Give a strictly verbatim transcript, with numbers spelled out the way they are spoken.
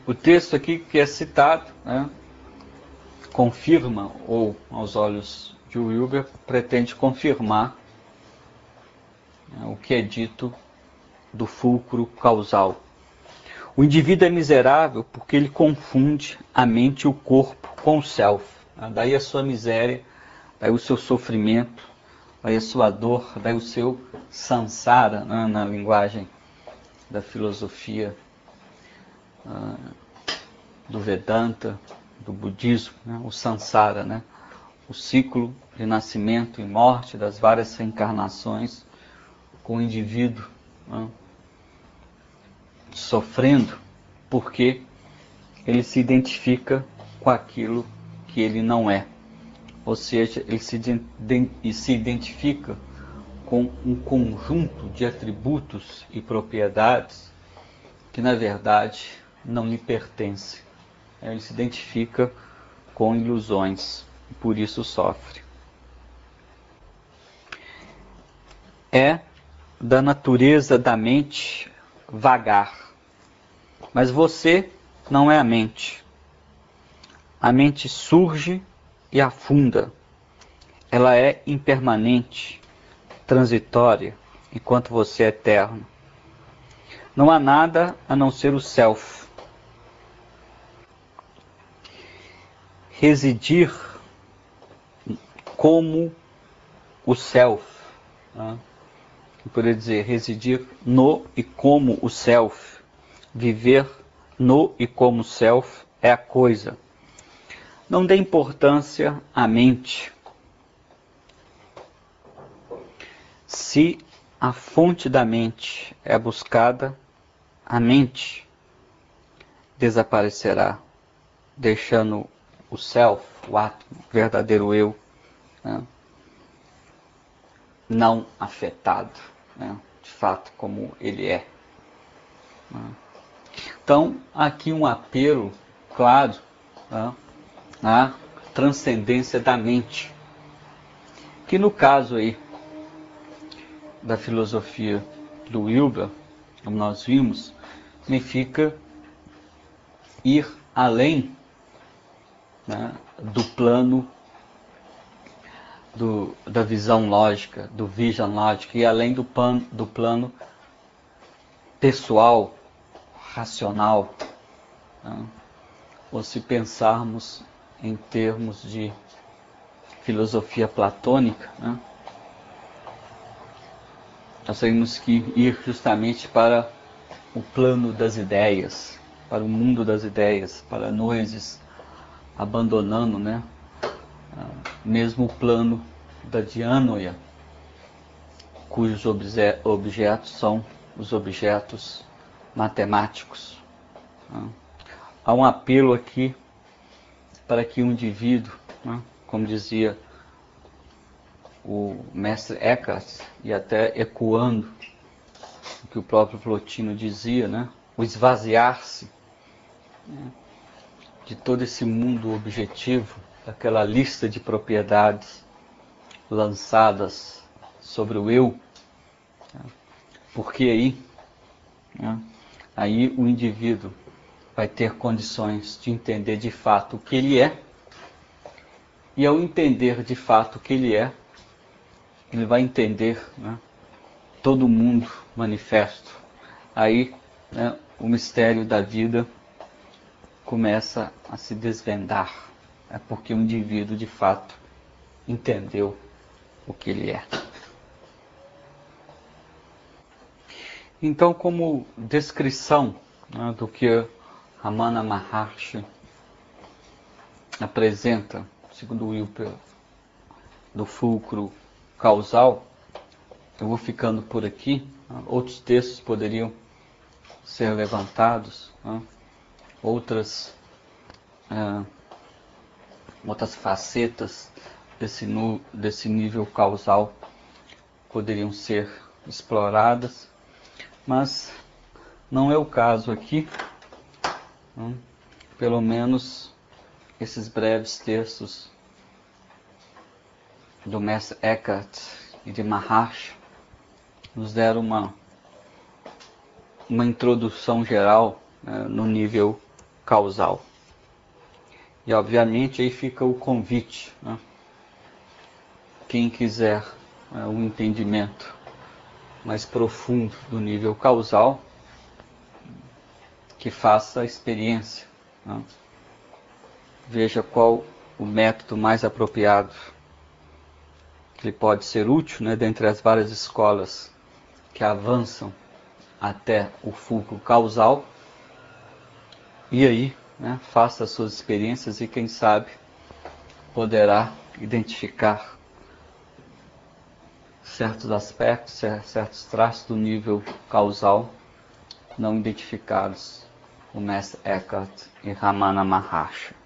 O texto aqui que é citado, né, confirma, ou aos olhos de Wilber, pretende confirmar, né, o que é dito do fulcro causal. O indivíduo é miserável porque ele confunde a mente e o corpo com o self. Daí a sua miséria, daí o seu sofrimento, daí a sua dor, daí o seu samsara, né, na linguagem da filosofia uh, do Vedanta, do budismo, né, o samsara, né, o ciclo de nascimento e morte das várias reencarnações, com o indivíduo, né, sofrendo porque ele se identifica com aquilo que ele não é. Ou seja, ele se, se identifica com um conjunto de atributos e propriedades que na verdade não lhe pertencem. Ele se identifica com ilusões e por isso sofre. É da natureza da mente vagar. Mas você não é a mente. A mente surge e afunda. Ela é impermanente, transitória, enquanto você é eterno. Não há nada a não ser o self. Residir como o self. Né? Eu poderia dizer, residir no e como o self. Viver no e como self é a coisa. Não dê importância à mente. Se a fonte da mente é buscada, a mente desaparecerá, deixando o self, o átomo, o verdadeiro eu, né, não afetado, né, de fato como ele é. Né. Então, aqui um apelo claro, né, à transcendência da mente, que no caso aí da filosofia do Wilber, como nós vimos, significa ir além, né, do plano do, da visão lógica, do vision lógica, e além do, pan, do plano pessoal, racional, né? Ou se pensarmos em termos de filosofia platônica, né, nós temos que ir justamente para o plano das ideias, para o mundo das ideias, para nós abandonando, né, mesmo o plano da Dianoia, cujos obje objetos são os objetos matemáticos. Né. Há um apelo aqui para que o indivíduo, né, como dizia o mestre Eckhart, e até ecoando o que o próprio Plotino dizia, né, o esvaziar-se, né, de todo esse mundo objetivo, daquela lista de propriedades lançadas sobre o eu, né, porque aí, né, aí o indivíduo vai ter condições de entender de fato o que ele é, e ao entender de fato o que ele é, ele vai entender, né, todo mundo manifesto. Aí, né, o mistério da vida começa a se desvendar. É porque o indivíduo de fato entendeu o que ele é. Então, como descrição, né, do que Ramana Maharshi apresenta, segundo Wilber, do fulcro causal, eu vou ficando por aqui. Outros textos poderiam ser levantados, né? outras, é, outras facetas desse, nu, desse nível causal poderiam ser exploradas, mas não é o caso aqui. Né? Pelo menos esses breves textos do mestre Eckhart e de Maharshi nos deram uma, uma introdução geral, né, no nível causal. E obviamente aí fica o convite, né? Quem quiser é, um entendimento mais profundo do nível causal, que faça a experiência, né? Veja qual o método mais apropriado, que lhe pode ser útil, né, dentre as várias escolas que avançam até o fulcro causal, e aí, né, faça as suas experiências e quem sabe poderá identificar certos aspectos, certos traços do nível causal não identificados por Mestre Eckhart e Ramana Maharshi.